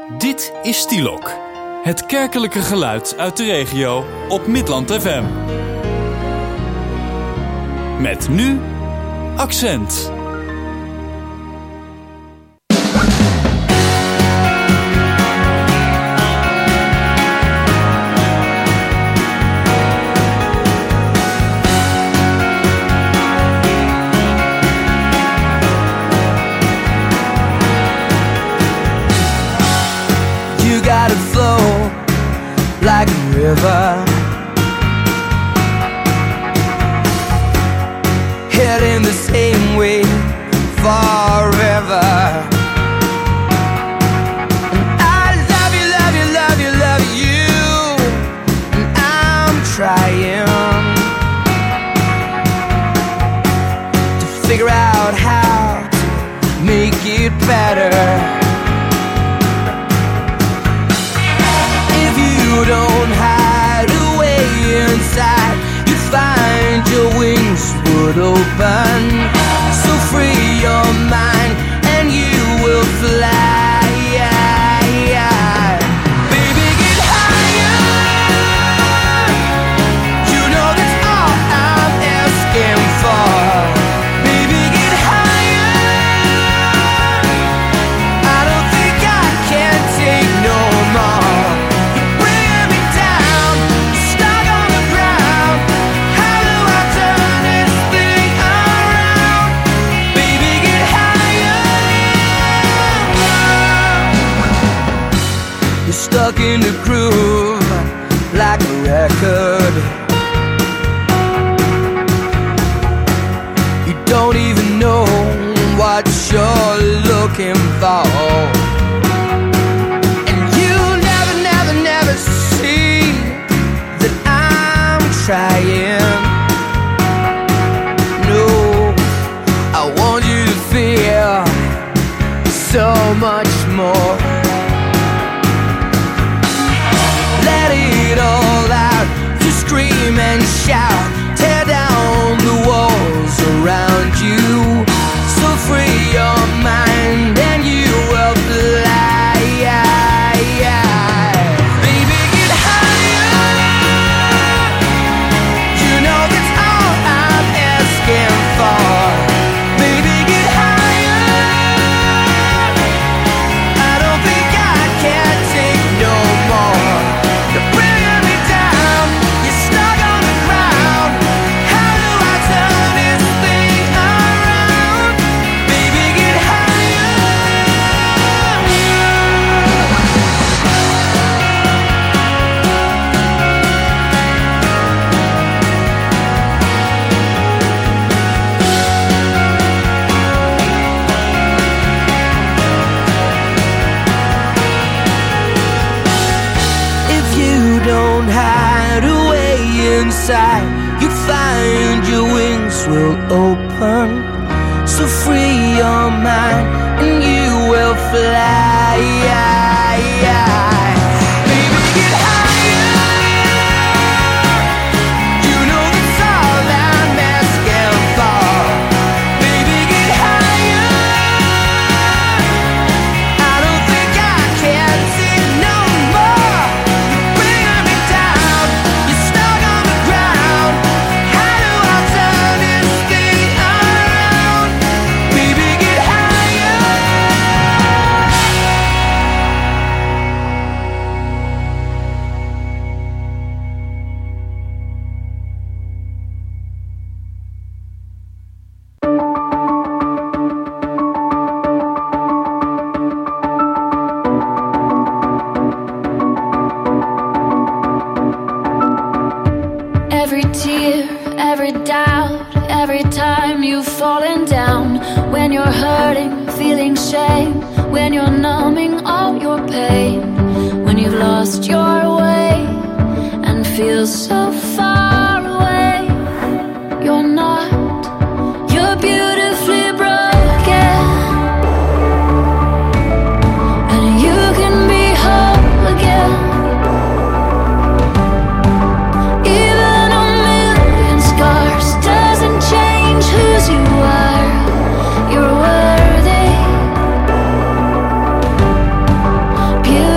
Dit is Stielok, het kerkelijke geluid uit de regio op Midland FM. Met nu Accent. Gotta flow like a river, heading the same way forever. And I love you, love you, love you, love you, and I'm trying to figure out how to make it better. You don't hide away inside, you find your wings would open. So free your mind and you will fly. Baby, get higher. You know that's all I'm asking for. Baby, get higher. I don't think I can take no more. Stuck in the groove like a record. You don't even know what you're looking for, and you never, never, never see that I'm trying. No, I want you to feel so much more. All out to scream and shout, tear down the walls around you. So free your mind and you will fly. Baby, get higher. You know that's all I'm asking for. Baby, get higher. I don't think I can take no more. You find your wings will open. So free your mind and you will fly. Baby, get higher. You know that's all I'm asking for. Baby, get higher. I don't think I can take no more. You're bringing me down. You're stuck on the ground. How do I turn this thing around? Baby, get higher. Every tear, every doubt, every time you've fallen down. When you're hurting, feeling shame. When you're numbing all your pain. When you've lost your way and feel so far away. You're not, you're beautifully broken. And you can be whole again. Even a million scars doesn't change whose you are. You're worthy. Beautiful.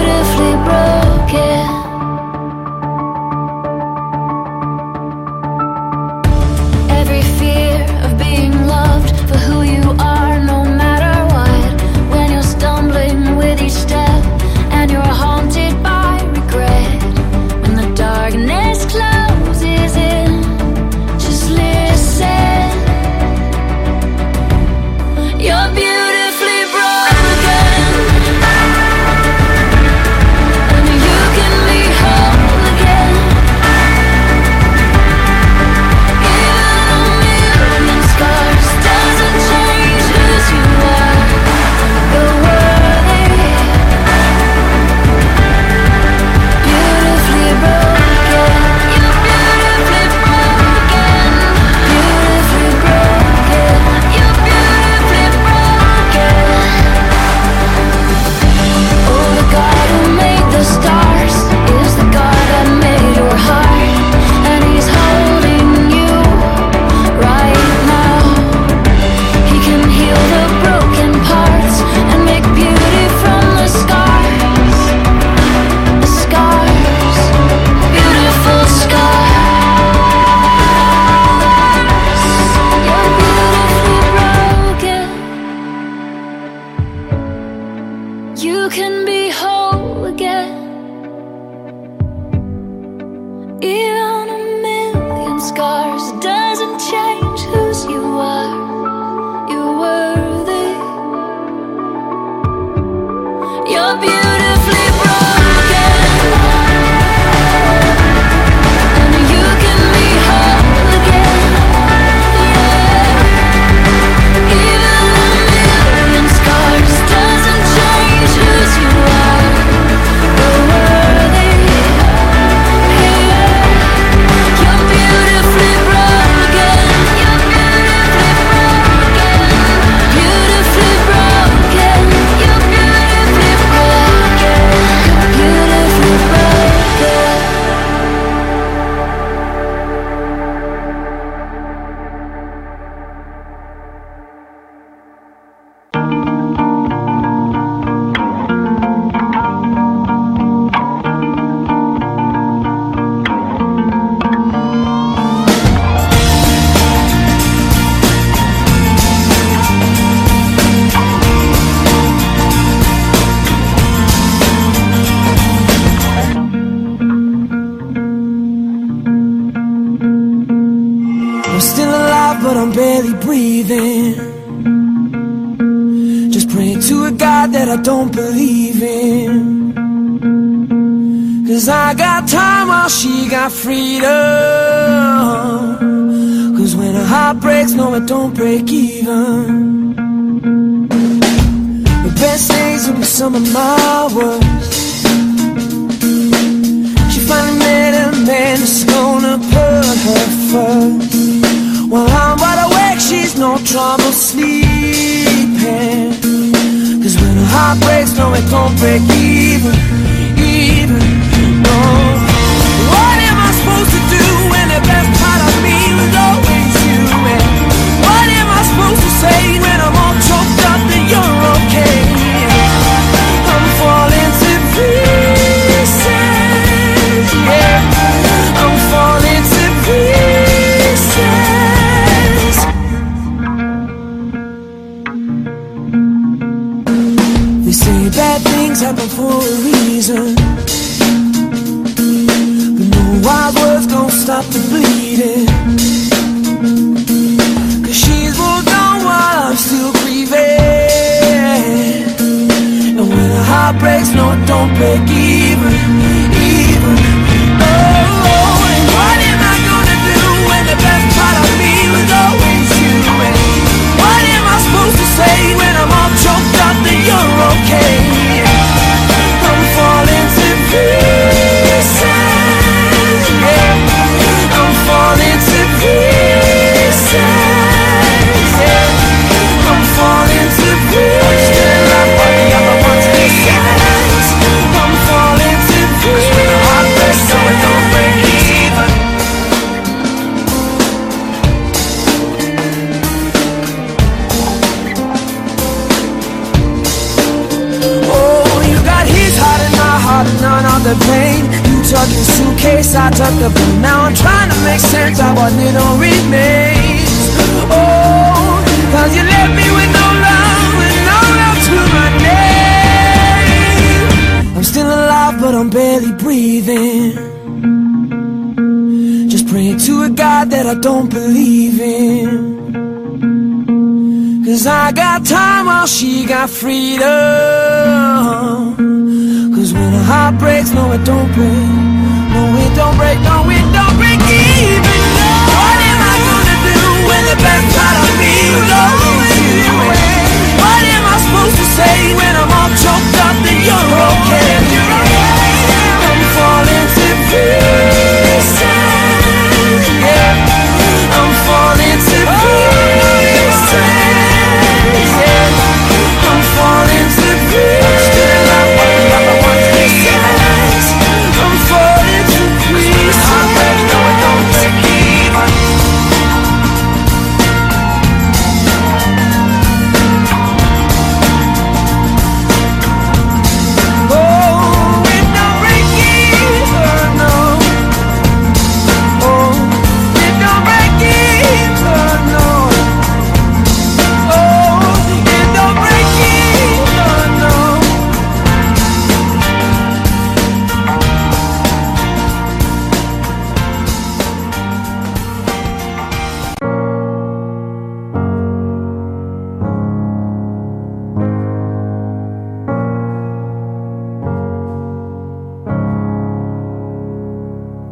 be whole again. Even a million scars doesn't change whose you are. You're worthy. You're beautifully broken, and you can be whole again. Yeah. Even a million scars doesn't change whose you are. You're worthy. Yeah. You're beautifully broken. You're beautifully broken. You're beautifully broken. You're beautifully broken. I'm still alive, but I'm barely breathing. Just praying to a God that I don't believe in. 'Cause I got time while she got freedom. 'Cause when a heart breaks, no, it don't break even. The best days will be some of my worst. She finally met a man that's gonna put her first. While I'm wide awake, she's no trouble sleeping. 'Cause when a heart breaks, no, it don't break even. No. What am I supposed to do when the best part of me was always you? And what am I supposed to say when I'm all choked up that you're okay? I'm falling to pieces, yeah. I'm falling to pieces. They say bad things happen for a reason, but no wild words gon' stop the bleeding. 'Cause she's moved on while I'm still grieving. And when a heart breaks, no, it don't break even. Oh, and what am I gonna do when the best part of me was always you? And what am I supposed to say when I'm all choked up that you're okay? I'm falling to pieces, yeah. I'm falling to pieces, yeah. I'm falling to pieces. I'm falling to pieces. When the heart breaks, no, it don't break even. Oh, you got his heart and my heart, none of the pain. You took your suitcase, I took the blame. Now I'm trying to make sense of what little remains. Oh, 'cause you left me with no love and no love to my name. I'm still alive, but I'm barely breathing. Just praying to a God that I don't believe in. 'Cause I got time while she got freedom. 'Cause when a heart breaks, no, it don't break. No, it don't break, no, it don't break even. What am I gonna do when the best part of me was always you? What am I supposed to say when I'm all choked up that you're okay? I'm falling to pieces, yeah. I'm falling to pieces, yeah. I'm falling to pieces. I'm falling to pieces.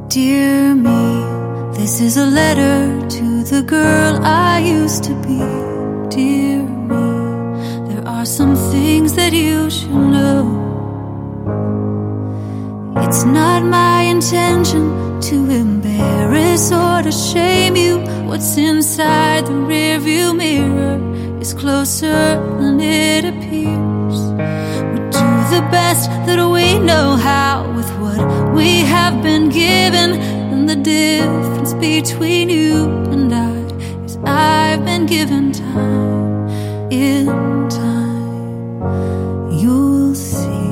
Dear me, this is a letter to the girl I used to be. Dear me, there are some things that you should know. It's not my intention to embarrass or to shame you. What's inside the rearview mirror is closer than it appears. We do the best that we know how with what we have been given, and the difference between you and I is I've been given time. In time, you'll see.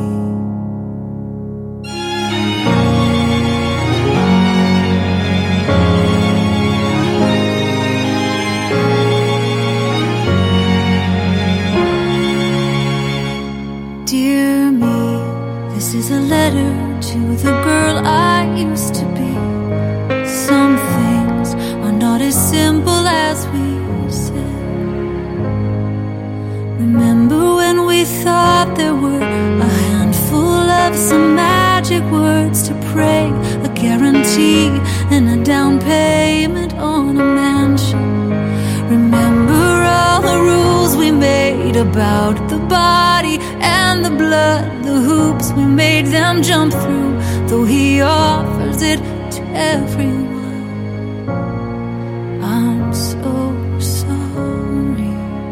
Dear me, this is a letter to the girl I used to be. Some things are not as simple as we said. Remember when we thought there were a handful of some magic words to pray, a guarantee and a down payment on a mansion? Remember all the rules we made about the body and the blood, the hoops we made them jump through, though he offers it to everyone. I'm so sorry.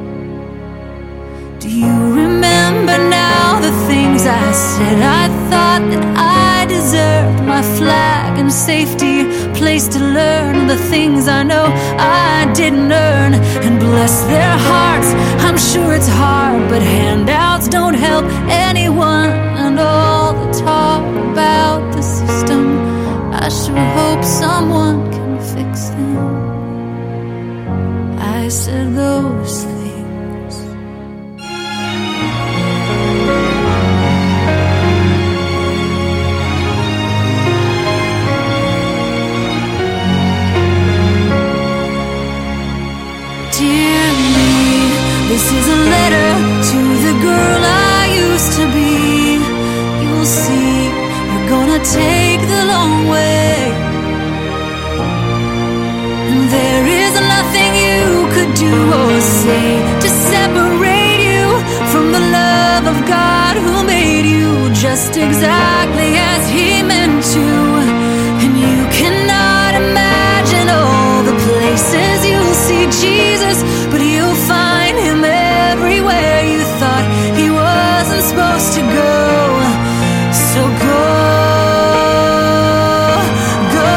Do you remember now the things I said? I thought that I deserved my flag and safety, place to learn the things I know I didn't earn. And bless their hearts, I'm sure it's hard, but handouts don't help anyone. And all the talk about the system, I sure hope someone can fix them. I said those things. Dear me, this is a letter to the girl I used to be. You'll see, you're gonna take the long way, and there is nothing you could do or say to separate you from the love of God who made you just exactly as he meant to. And you cannot imagine all the places you'll see Jesus, but you'll find him everywhere you thought he wasn't supposed to go. So go, go,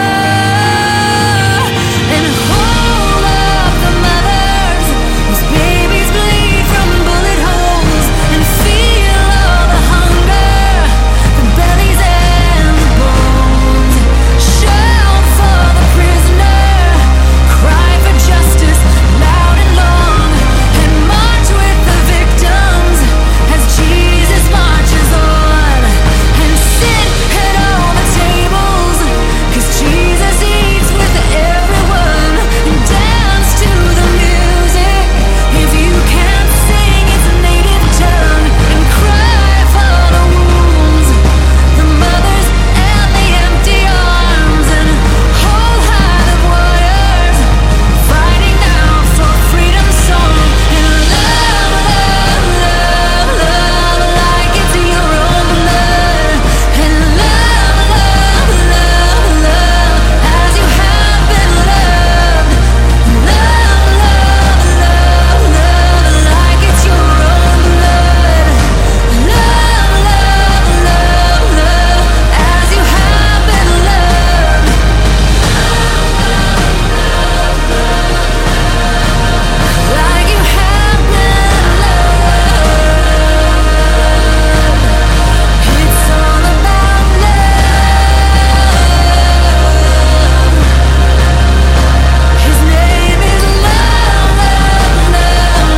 and hold up the mothers whose babies bleed from bullet holes, and feel all the hunger, the bellies and the bones. Shout for the prisoner, cry for justice loud and long, and march with the victims as Jesus marches on. And sit at all the tables, 'cause Jesus eats with everyone. And dance to the music if you can't sing its native tongue. And cry for the wounds, the mothers and the empty arms. And hold high the warriors fighting now for freedom's song. And love, love, love, love like it's your own blood. And love, love, love, love as you have been loved. Love, love, love, love like it's your own blood. Love, love, love, love as you have been loved. Like you have been loved. It's all about love. His name is love, love, love,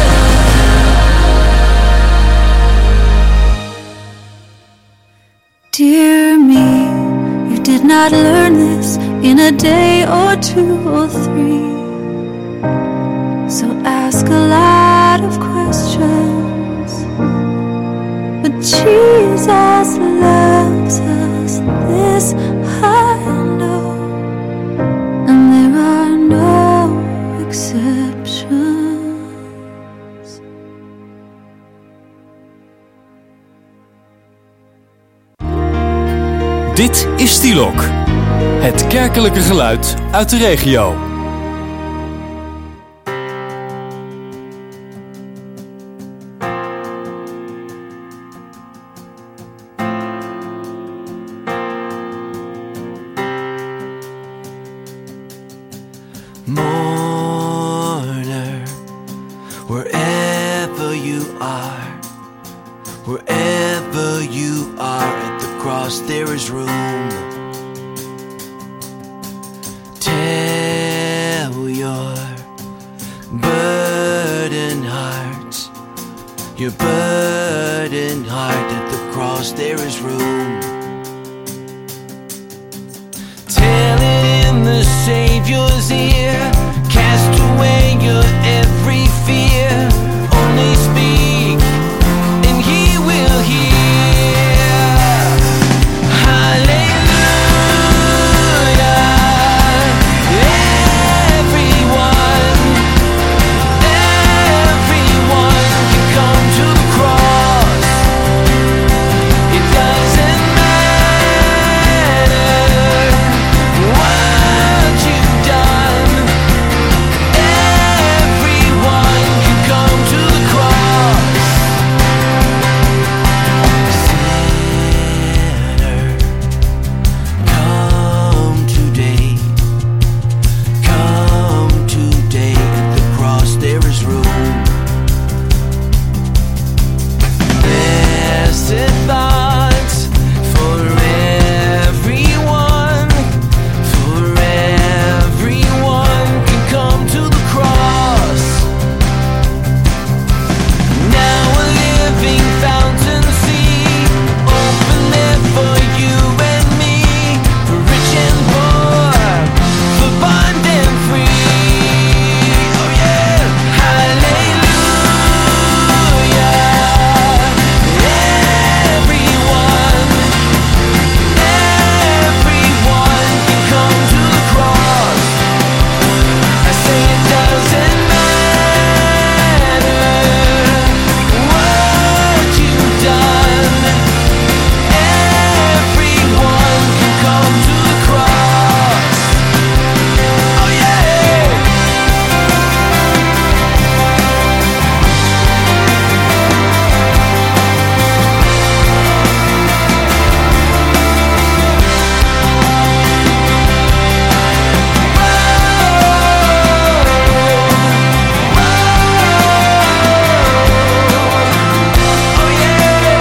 love. Dear me, you did not learn this in a day or two or three. So ask a lot of questions, but Jesus loves us this high. Dit is Stielok. Het kerkelijke geluid uit de regio. Mourner, wherever you are, wherever you are, at the cross there is room. Tell your burdened heart, your burdened heart, at the cross there is room. Tell it in the Savior's ear, cast away your every fear, only speak and He will hear. Hallelujah. Everyone can come to the cross. It doesn't matter what you've done. Everyone can come to the cross. Sinner, come today. Come today, at the cross there is room. Blessed thoughts for everyone can come to the cross. Now a living fountain see, open there for you and me, for rich and poor, for bond and free. Oh yeah, hallelujah. Everyone can come to the cross. I say it doesn't matter what you've done. Everyone can come to the cross. Oh yeah. Oh yeah.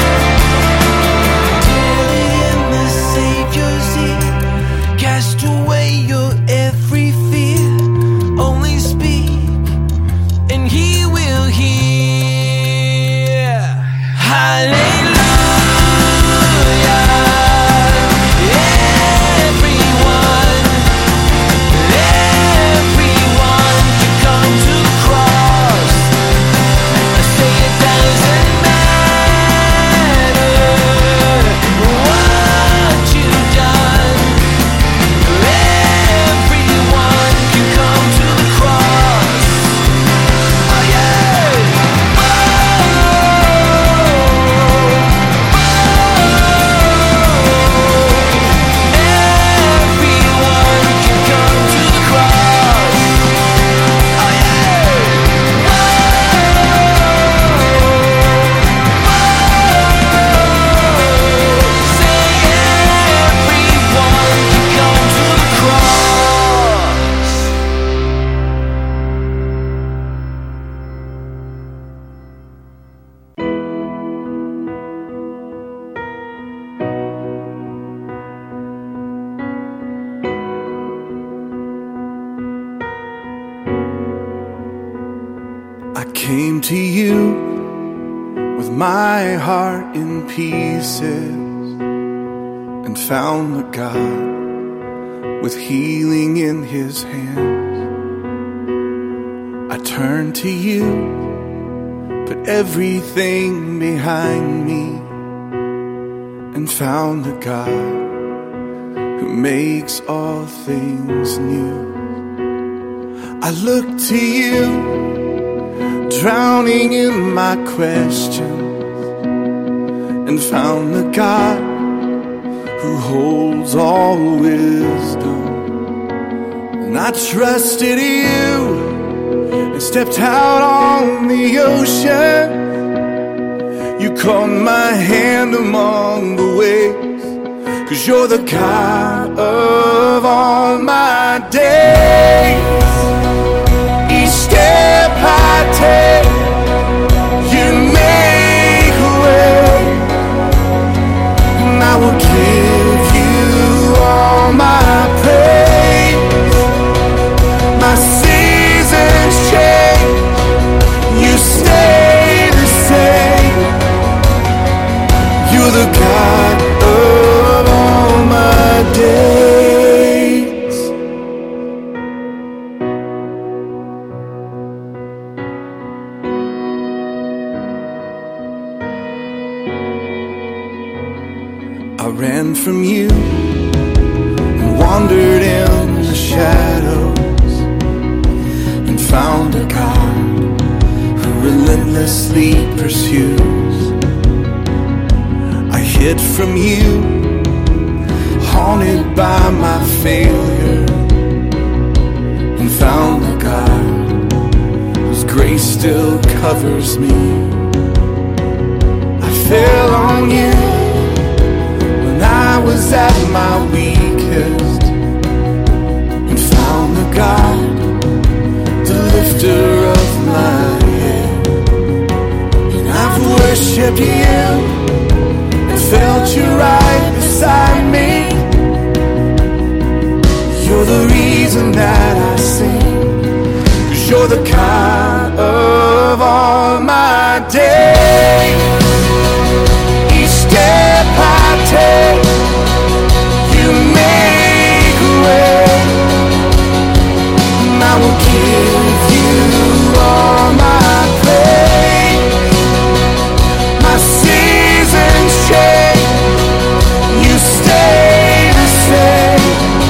Till in the Savior's ear, cast away your every fear, only speak and He will hear. Hallelujah. Everyone can come to the cross. I say it doesn't matter what you've done. Everyone can come to the cross. Oh yeah. Everyone can come to the cross. Oh yeah. Say everyone can come to the cross. I came to you with my heart in pieces and found the God with healing in His hands. I turned to you, put everything behind me, and found the God who makes all things new. I look to you, drowning in my questions, and found the God who holds all wisdom. And I trusted you and stepped out on the ocean. You caught my hand among the waves, 'cause you're the God of all my days. Each step I take, you make a way, and I will give you all my praise. My seasons change, you stay the same. You're the God of all my days. I ran from you and wandered in the shadows, and found a God who relentlessly pursues. I hid from you, haunted by my failure, and found a God whose grace still covers me. I fell on you when I was at my weakest, and found the God, the lifter of my head. And I've worshipped you and felt you right beside me. You're the reason that I sing, 'cause you're the God of all my days. Each step I take, you make a way, and I will give you all my praise. My seasons change, you stay the same.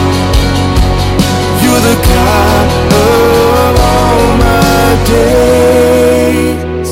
You're the God of all my days.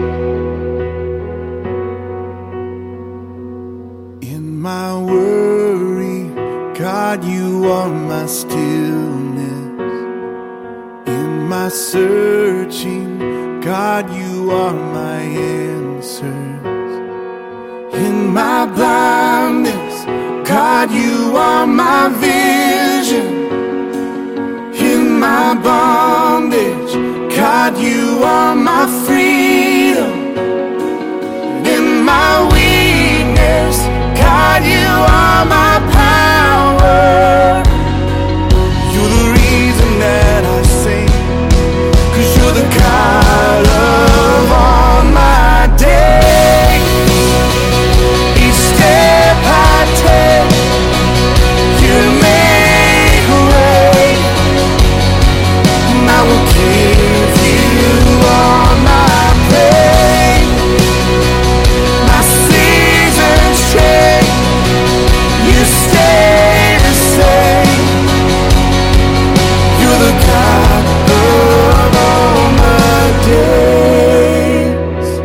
In my worry, God, you are my stillness. In my searching, God, you are my answers. In my blindness, God, you are my vision. In my bondage, God, you are my freedom. In my weakness, God, you are my power. You're the reason that I sing, 'cause you're the God of all my days. Each step I take, you make a way, and I will give you all my praise. My seasons change, you stay the same. You're the God of all my days.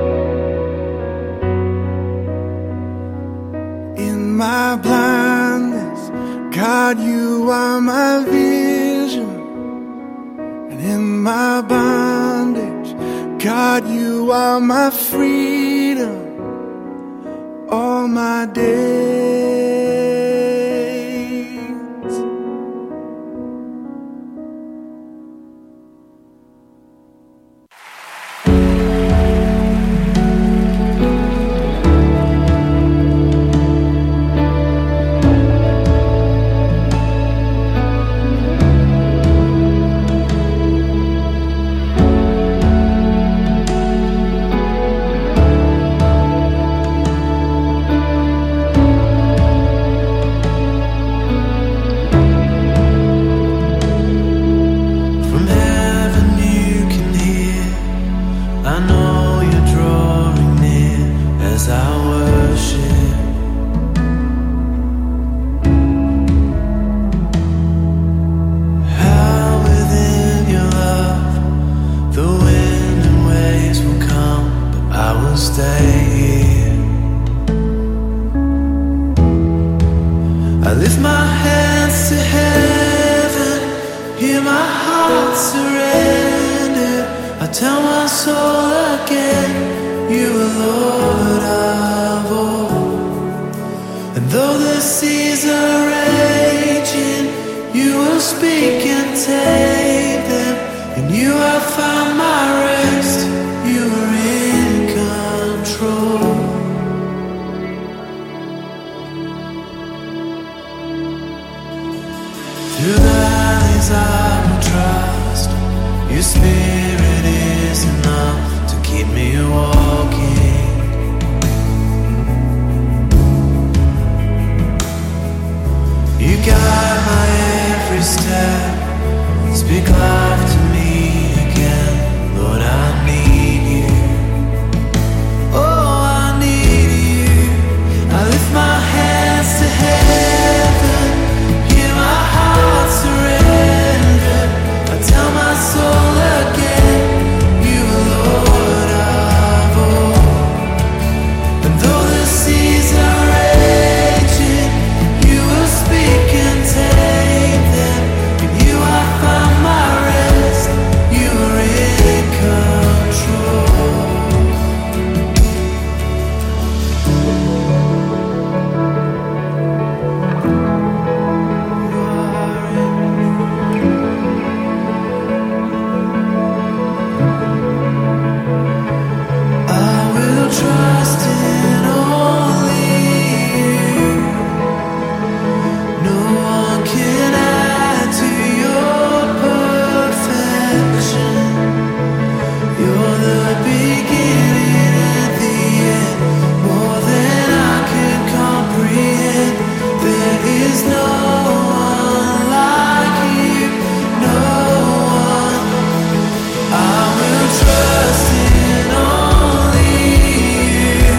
In my blindness, God, you are my vision. And in my bondage, God, you are my freedom. All my days. I lift my hands to heaven, hear my heart surrender. I tell my soul again, you are Lord of all. And though the seas are raging, you will speak and tame them. In you I found my rest, you are in control. Through the valleys I will trust, your spirit is enough to keep me walking. You guide my every step, speak life to me again. Lord, I need you. Oh, I need you. I lift my hands to heaven, hear my heart surrender. I tell my soul again, you are Lord of all. And though the seas are raging, you will speak and tame them. In you I find my rest, you are in control. I will trust in only you. No one can add to your perfection. You're the beginning and the end, more than I can comprehend. There is no one like you, no one. I will trust in only you.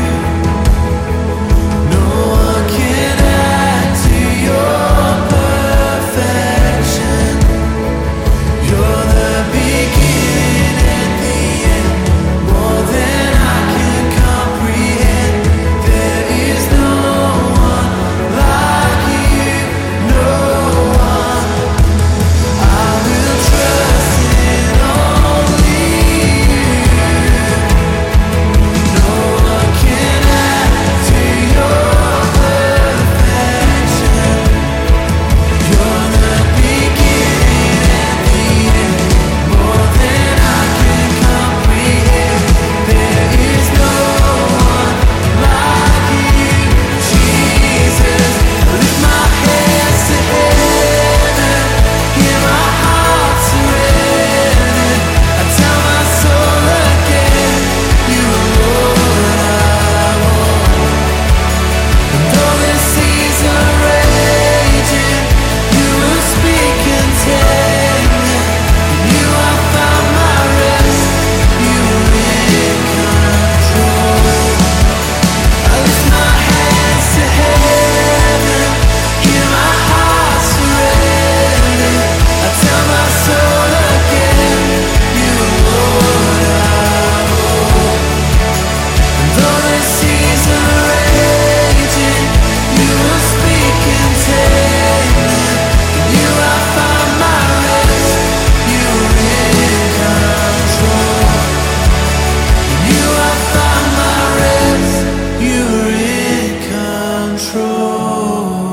No one can add to your perfection. You're the beginning and the end, more than I can comprehend. There is no one like you, no one. I will trust in only you. No one can add to your perfection. You're the beginning and the end, more than I can comprehend. There is no one like you, Jesus. Lift my hands to heaven, hear my heart surrender. I tell my soul again, you are Lord of all. And though the seas are raging, you will speak and tame them. In you I found my rest, you are in control. I lift my hands to heaven, hear my heart surrender. I tell my soul again, you are Lord of all. And though the seas are raging, you will speak and tame them. In you I find my rest, you are in control. In you I find my rest, you are in control.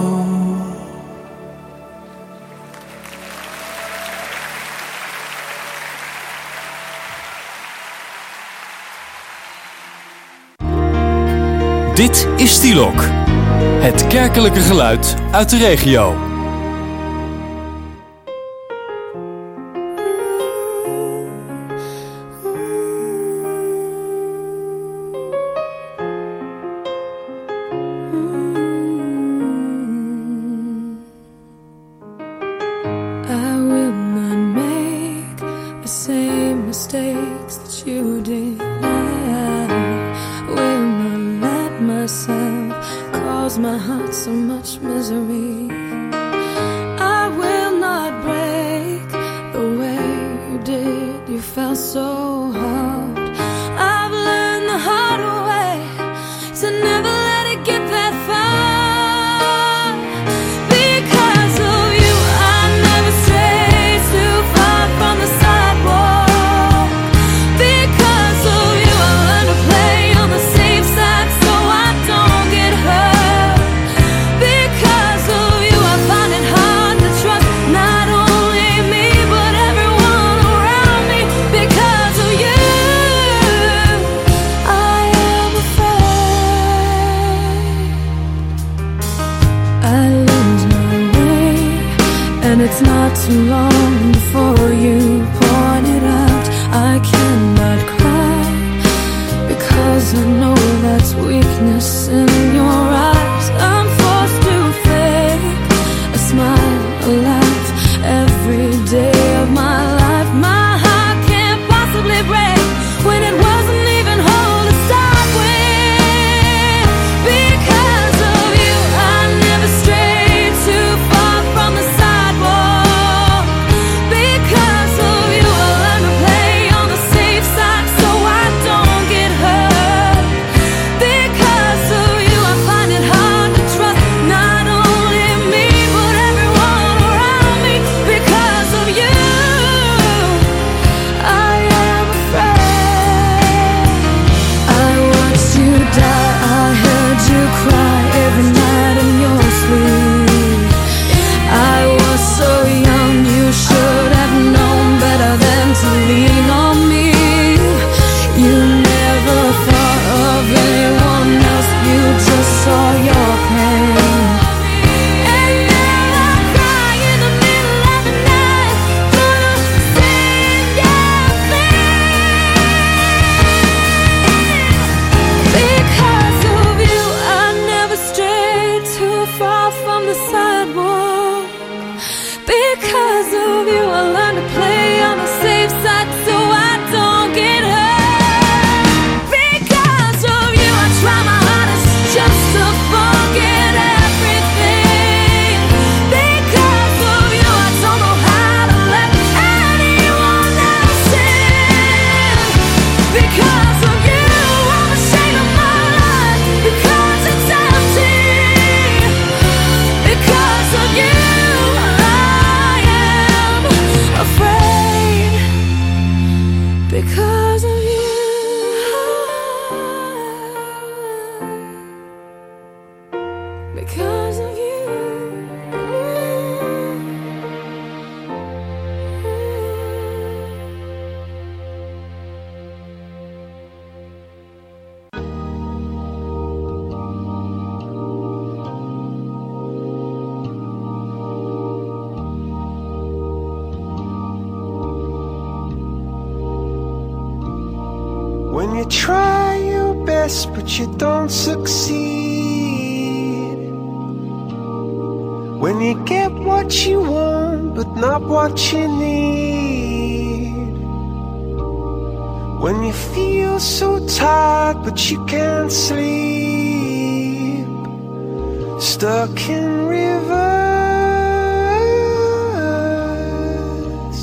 Dit is Stilok. Het kerkelijke geluid uit de regio. I will not make the same mistakes that you did. I will not let myself cause my heart so much misery. I will not break the way you did. You felt so hard. I've learned the hard way to never let it get that far. And it's not too long before you point it out. I cannot cry because I know that's weakness in your eyes. I'm forced to fake a smile, a laugh every day of my life. My heart can't possibly break when it wasn't even whole to start with. Because of you, I never strayed too far from the sidewalk. Because of you, I learned to play on the safe side so I don't get hurt. Because of you, I find it hard to trust not only me but everyone around me. Because of you, I am afraid. I watched you die, I heard you cry every night in your sleep. I was so young, you should have known better than to lean on me. You never thought of anyone else, you just saw your pain. And now I cry in the middle of the night for the same damn thing. Because of you, I never strayed too far from the sidewalk. Because of you, I learned to play on the safe side so I don't get hurt. Because of you, I try my hardest just to forget everything. Because of you, I don't know how to let anyone else in. Because of you, I'm ashamed of my life because it's empty. Because of you, I am afraid. Because of you. Because of you. When you try your best but you don't succeed. When you get what you want but not what you need. When you feel so tired but you can't sleep. Stuck in rivers.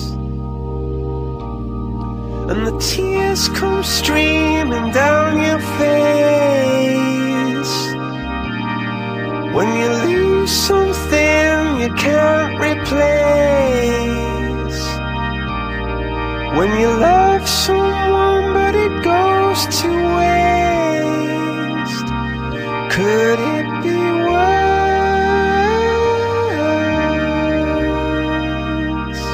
And the tears come streaming down your face. When you lose something you can't replace. When you love someone but it goes to waste. Could it be worse?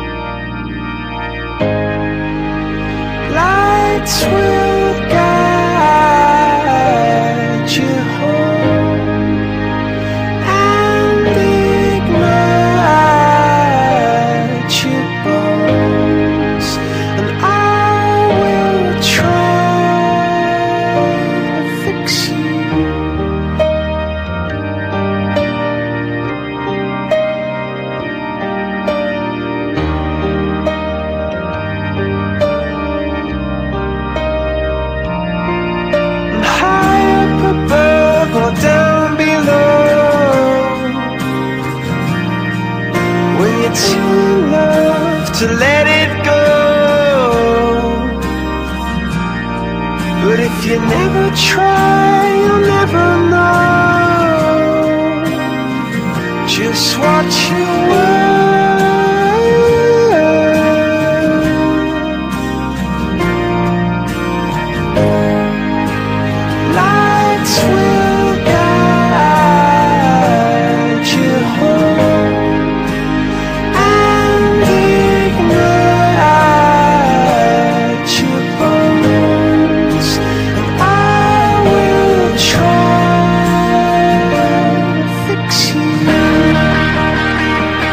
Lights will guide you home and ignite your bones, and I will try to fix you. Or down below. When you're too in love to let it go. But if you never try, you'll never know just what you were. Lights will guide you home and ignite your bones, and I will try to fix you.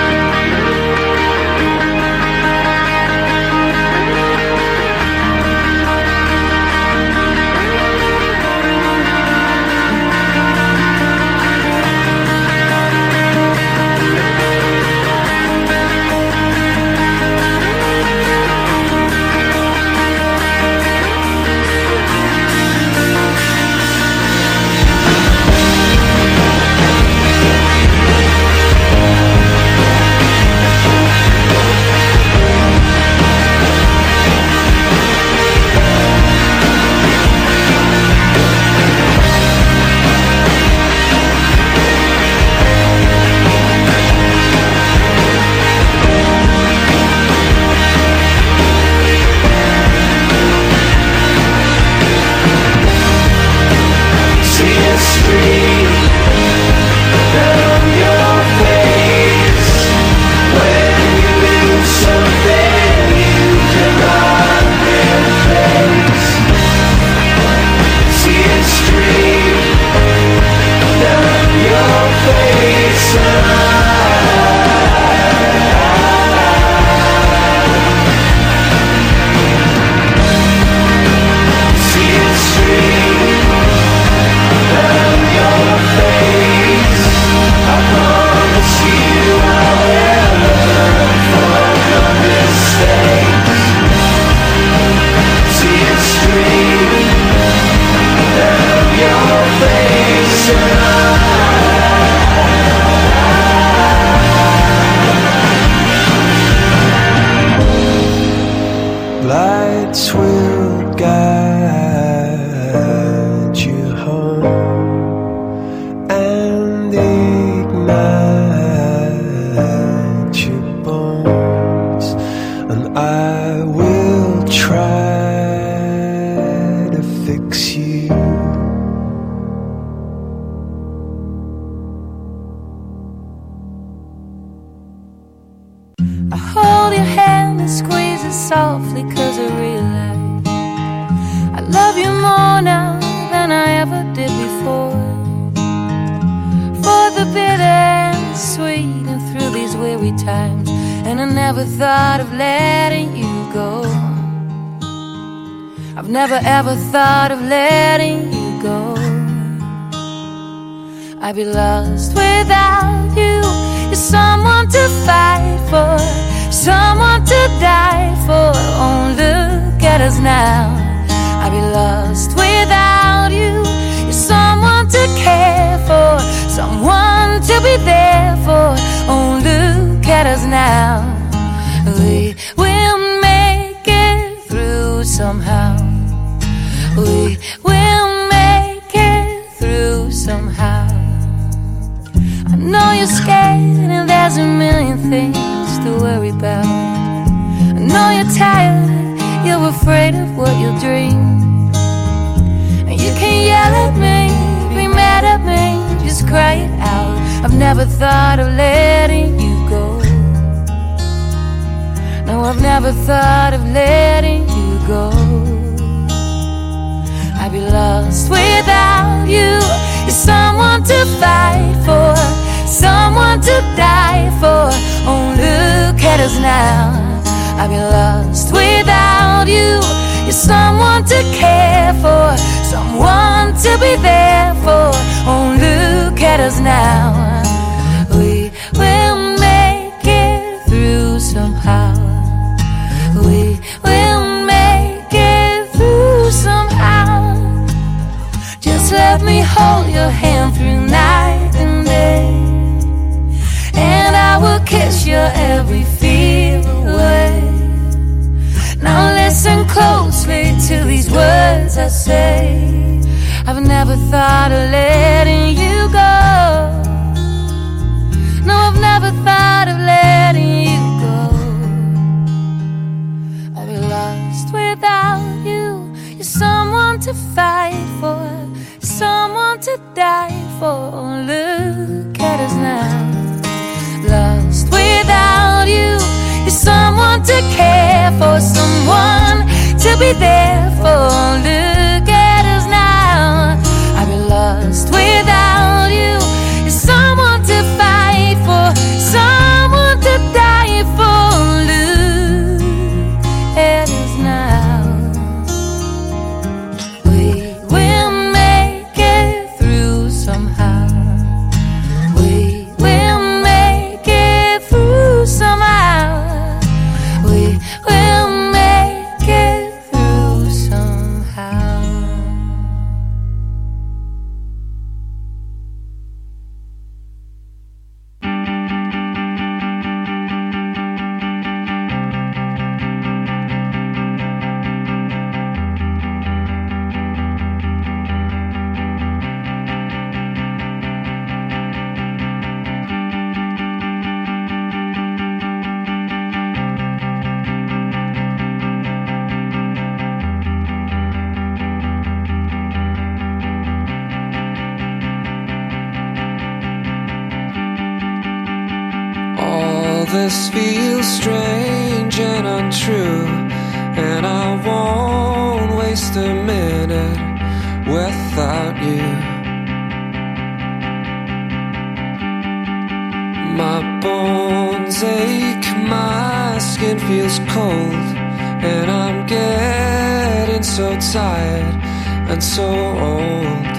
squeeze it softly, 'cause I realize I love you more now than I ever did before. For the bitter and sweet and through these weary times, and I never thought of letting you go. I've never ever thought of letting you go. I'd be lost without you. You're someone to fight for, someone to die for. Oh, look at us now. I'd be lost without you. You're someone to care for, someone to be there for. Oh, look at us now. We will make it through somehow. We will make it through somehow. I know you're scared and there's a million things to worry about. I know you're tired, you're afraid of what you'll dream. And you can yell at me, be mad at me, just cry it out. I've never thought of letting you go. No, I've never thought of letting you go. I'd be lost without you. You're someone to fight for, someone to die for. Oh, look at us now. I'd be lost without you. You're someone to care for, someone to be there for. Oh, look at us now. We will make it through somehow. We will make it through somehow. Just let me hold your hand through night and day, and I will kiss your every fear away. Now listen closely to these words I say. I've never thought of letting you go. No, I've never thought of letting you go. I'd be lost without you. You're someone to fight for, someone to die for. Look at us now. Lost without you. You're someone to care for, someone to be there for. Look at us now. I'd be lost without you. You're someone to fight for, someone to die for. Look at us now. We will make it through somehow. We will make it through somehow. We will make it through somehow. All this feels strange and untrue, and I won't waste a minute without you. My bones ache, my skin feels cold, and I'm getting so tired and so old.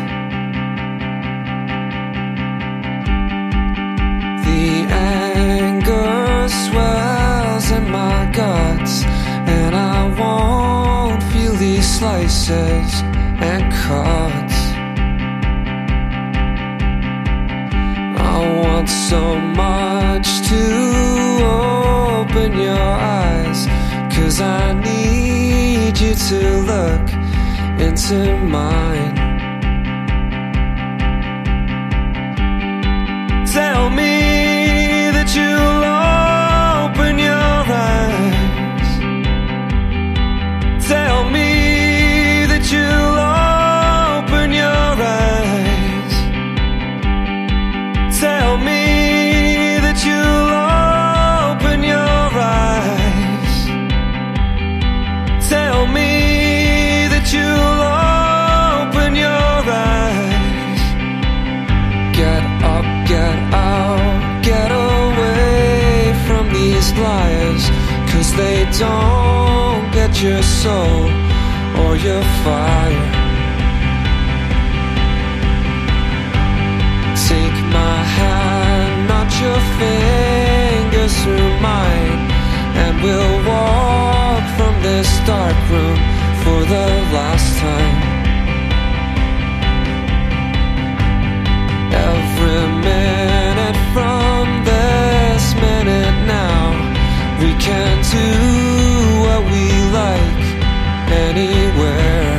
The anger swells in my guts, and I won't feel these slices and cuts. I want so much to open your eyes, 'cause I need you to look into mine. Tell me that you'll open your eyes. Tell me that you'll open your eyes. Tell me that you'll open your eyes. multipliers, 'cause they don't get your soul or your fire. Take my hand, not your fingers through mine, and we'll walk from this dark room for the last time. Every minute from this minute now, we can do what we like anywhere.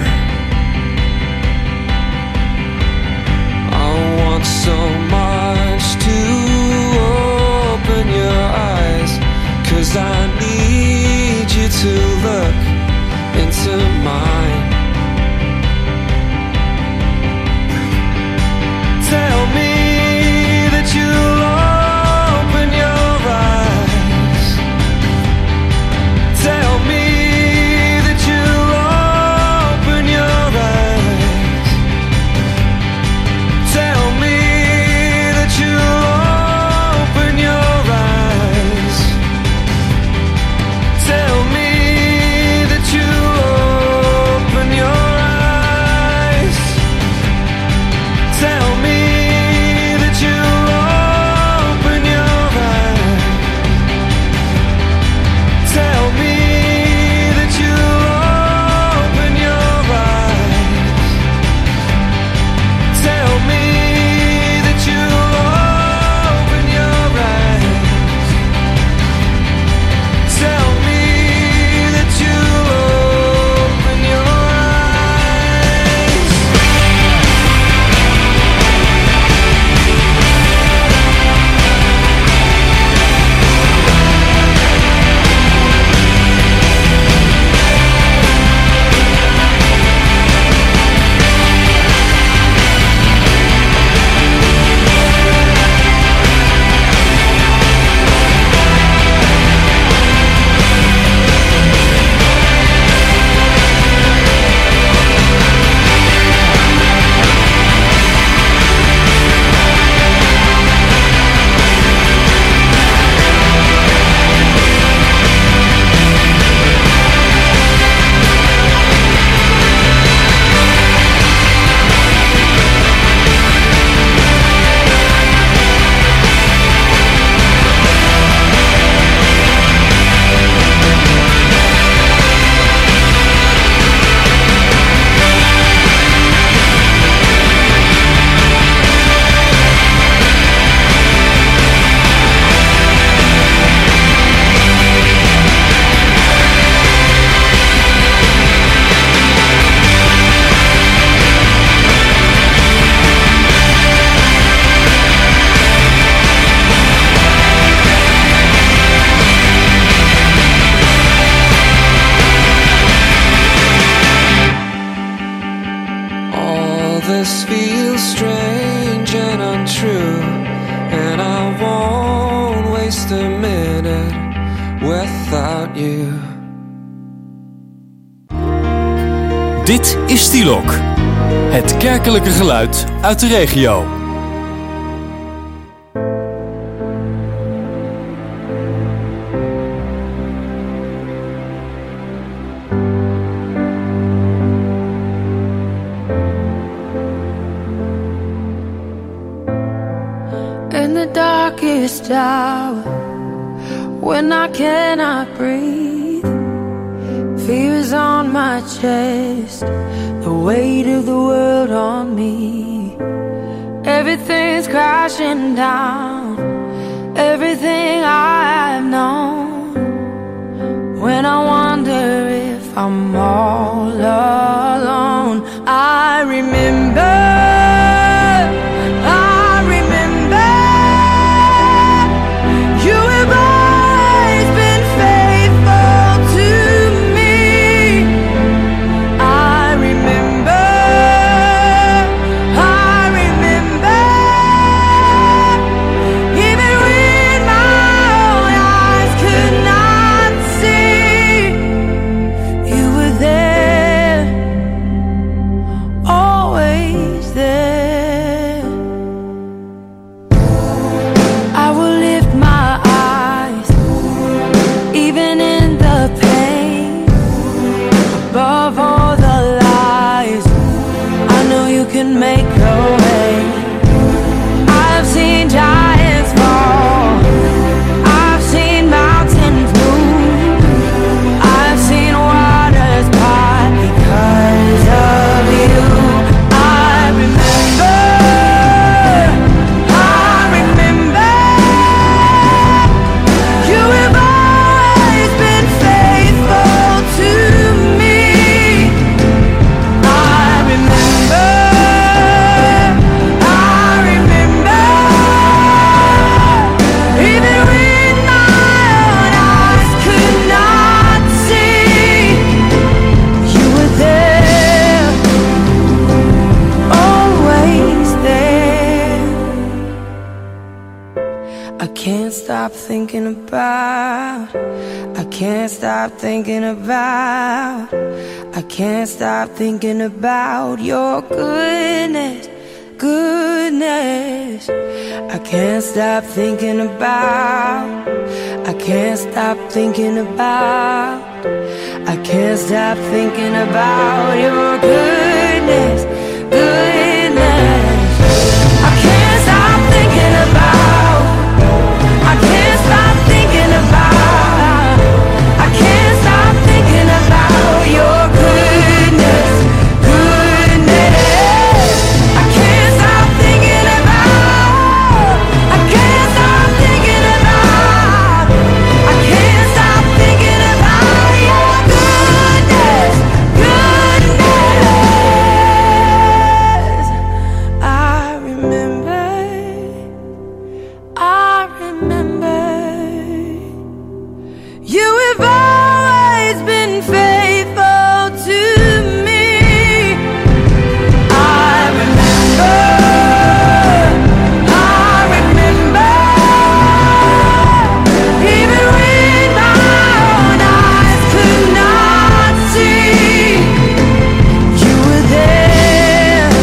I want so much to open your eyes, 'cause I need you to look into mine. Tell me that you'll open your eyes. Tell me that you'll open your eyes. Tell me that you'll open your eyes. Tell me that you'll open your eyes. Tell me that you'll open your eyes. Tell me that you'll open your eyes. Tell me that you'll open your eyes. Tell me that you'll open your eyes. All this feels strange and untrue, and I won't waste a minute without you. Dit is Stilok. Het kerkelijke geluid uit de regio. In the darkest hour, when I cannot breathe, fear is on my chest, the weight of the world on me. Everything's crashing down, everything I've known. When I wonder if I'm all alone, I remember. There I can't stop thinking about, I can't stop thinking about, I can't stop thinking about your goodness, goodness. I can't stop thinking about, I can't stop thinking about, I can't stop thinking about your goodness, goodness. I can't stop thinking about, I can't stop thinking about, I can't stop thinking about your goodness, goodness. I can't stop thinking about, I can't stop thinking about, I can't stop thinking about your goodness, goodness. I remember, you have always been faithful to me. I remember, even when my own eyes could not see, you were there,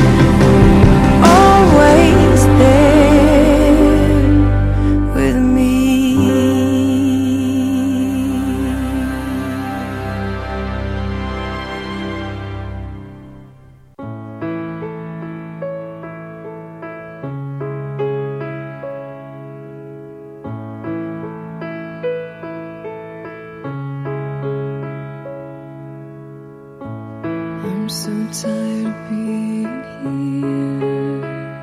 always there with me. I'm so tired of being here,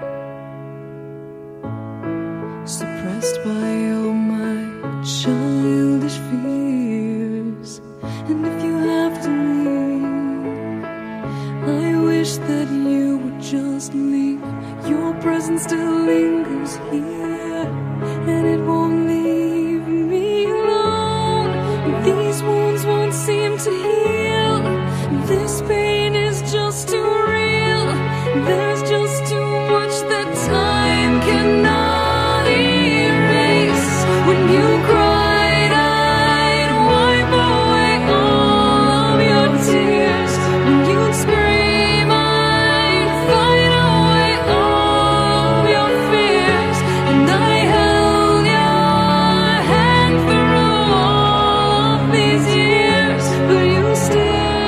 suppressed by all my childish fears. And if you have to leave, I wish that you would just leave. Your presence still lingers here, and it won't leave me alone. These wounds won't seem to heal. This pain is just too real. There's just too much that time cannot erase. When you cried, I'd wipe away all of your tears. When you'd scream, I'd fight away all of your fears. And I held your hand through all of these years, but you still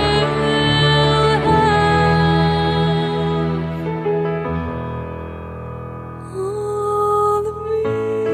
all of me.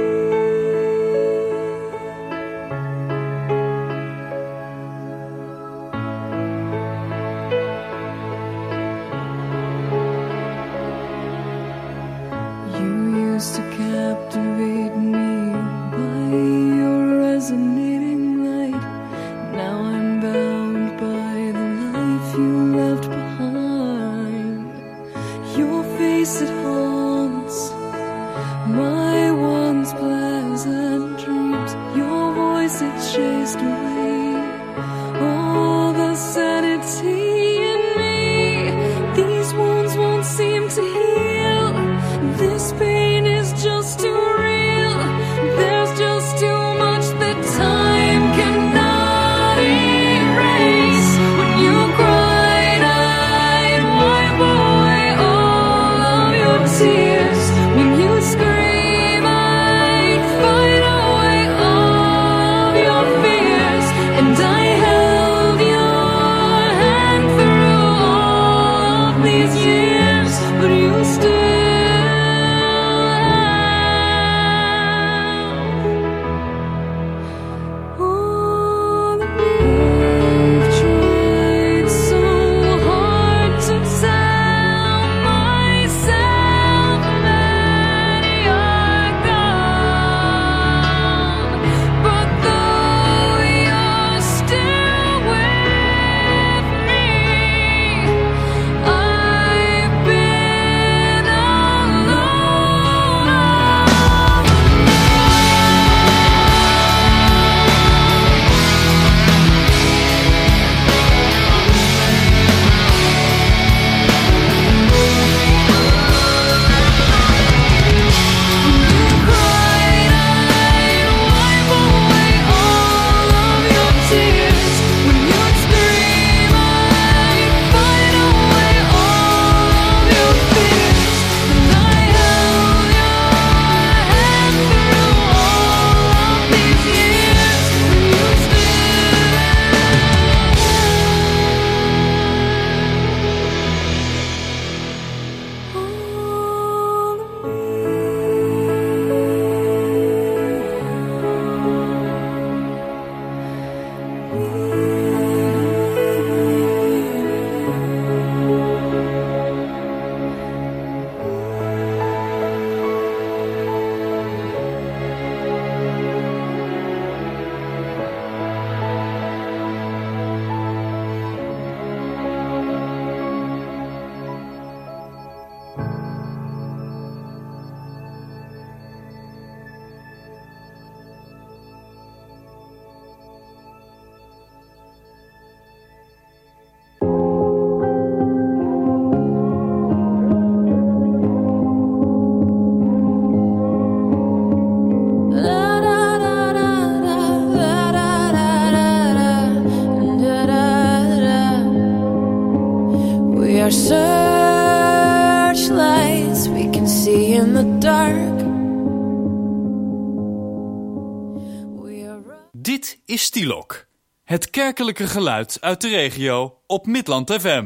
You used to captivate me by your resonating light. Now I'm bound by the life you left behind. Your face, it haunts my once pleasant dreams. Your voice, it chased away all the sanity in me. These wounds won't seem to heal. This pain is just too real. There's just too much that time cannot erase. When you cried, I'd wipe away all of your tears. When you scream, I'd fight away all of your fears. dark. Dit is Stilok. Het kerkelijke geluid uit de regio op Midland FM.